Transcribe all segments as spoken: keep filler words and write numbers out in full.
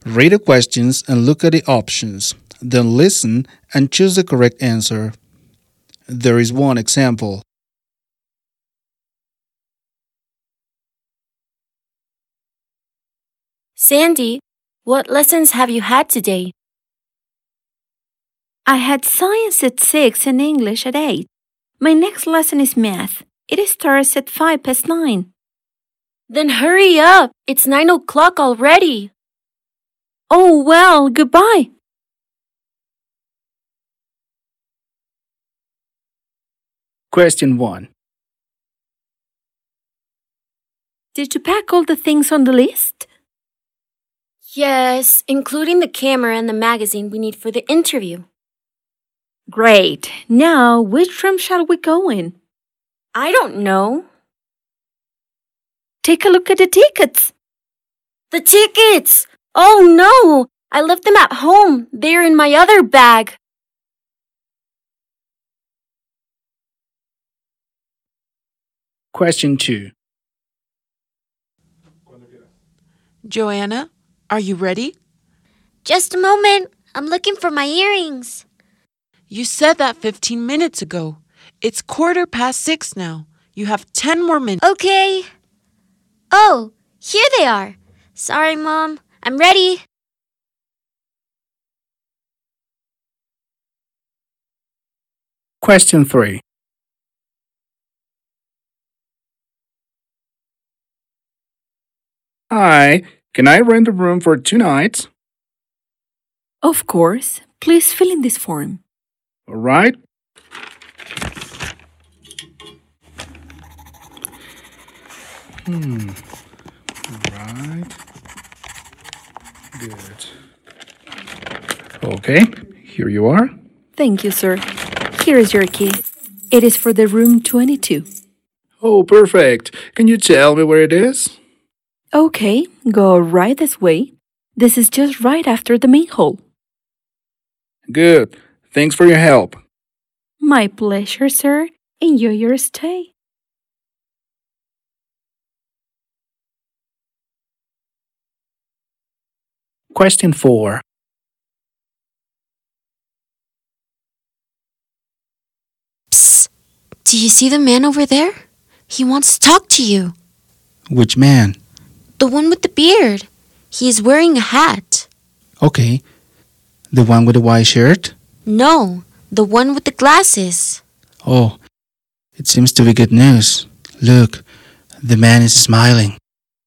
Read the questions and look at the options. Then listen and choose the correct answer. There is one example. Sandy, what lessons have you had today? I had science at six and English at eight. My next lesson is math. It starts at five past nine. Then hurry up. It's nine o'clock already. Oh, well, goodbye. Question one. Did you pack all the things on the list? Yes, including the camera and the magazine we need for the interview. Great. Now, which room shall we go in? I don't know. Take a look at the tickets. The tickets! Oh no! I left them at home. They're in my other bag. Question two. Joanna, are you ready? Just a moment. I'm looking for my earrings. You said that fifteen minutes ago. It's quarter past six now. You have ten more minutes. Okay. Oh, here they are. Sorry, Mom. I'm ready. Question three. Hi, can I rent a room for two nights? Of course. Please fill in this form. All right. Hmm. All right. Good. Okay, here you are. Thank you, sir. Here is your key. It is for the room twenty-two. Oh, perfect. Can you tell me where it is? Okay, go right this way. This is just right after the main hall. Good. Thanks for your help. My pleasure, sir. Enjoy your stay. Question four. Psst. Do you see the man over there? He wants to talk to you. Which man? The one with the beard. He is wearing a hat. Okay. The one with the white shirt? No, the one with the glasses. Oh, it seems to be good news. Look, the man is smiling.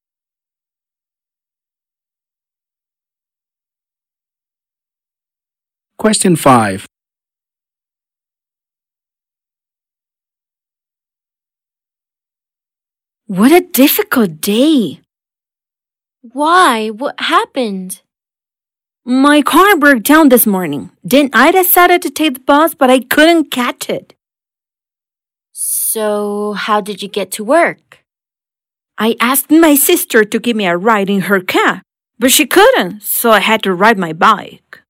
Question five. What a difficult day. Why? What happened? My car broke down this morning. Then I decided to take the bus, but I couldn't catch it. So, how did you get to work? I asked my sister to give me a ride in her car, but she couldn't, so I had to ride my bike.